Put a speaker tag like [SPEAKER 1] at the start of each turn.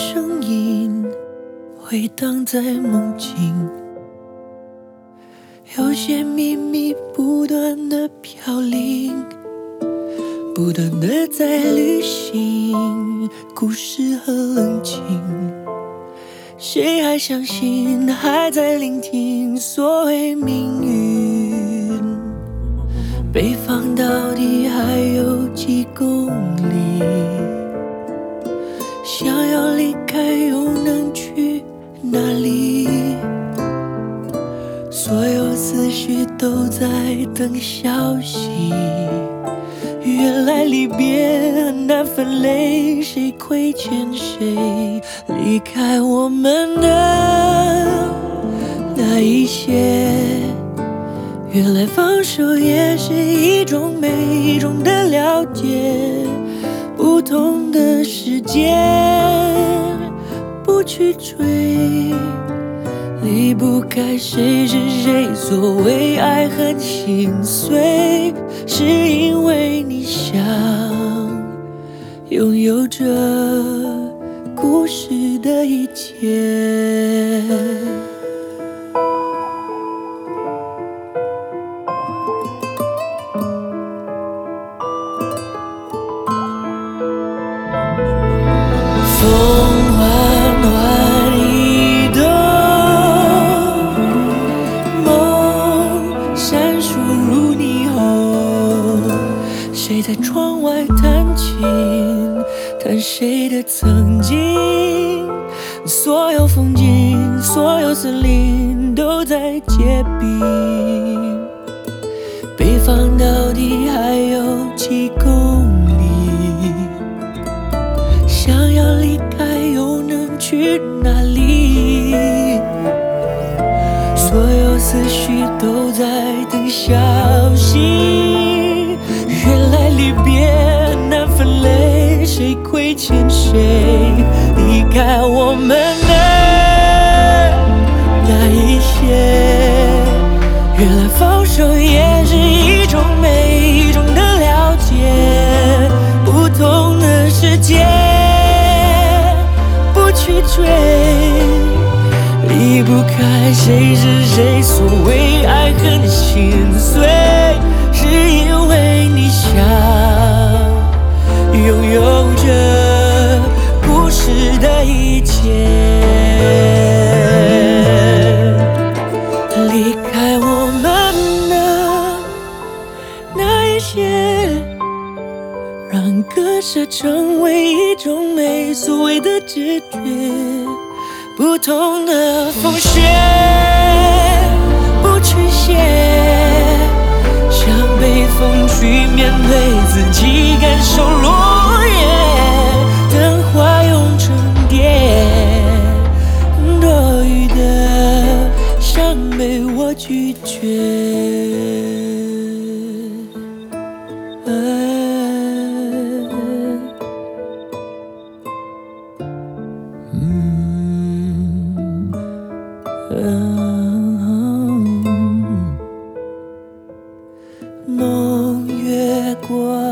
[SPEAKER 1] 声音回荡在梦境，有些秘密不断的飘零，不断的在旅行，故事很冷清。谁还相信，还在聆听所谓命运？北方到底还有几公里？想要离开又能去哪里？所有思绪都在等消息。原来离别很难分类，谁亏欠谁？离开我们的那一些，原来放手也是一种美，一种的了解。不同的世界，不去追，离不开谁是谁。所谓爱很心碎，是因为你想拥有着故事的一切。风缓缓移动，梦闪烁如霓虹。谁在窗外弹琴，弹谁的曾经？所有风景，所有森林都在结冰。北方到底还有几公里？想要离开又能去哪里？所有思绪都在等消息。原来离别很难分类，谁亏欠谁？离开我们的那一些，原来放手也是一种美，一种的了解。不同的世界，不去追，离不开谁是谁。所谓爱很心碎，是因为你想拥有着故事的一切。离开我们的那一些，让割舍成为一种美。所谓的直觉，不同的风雪，不去写，像被风去面对自己，感受落叶，等花涌成蝶。多余的伤悲我拒绝。梦越过